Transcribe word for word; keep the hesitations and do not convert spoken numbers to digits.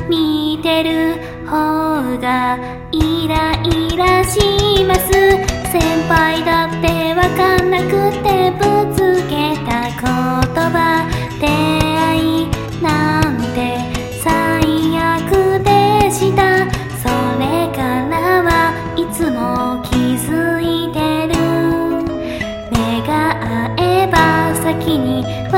見てる方がイライラします。先輩だってわかんなくてぶつけた言葉、出会いなんて最悪でした。それからはいつも気づいてる。目が合えば先に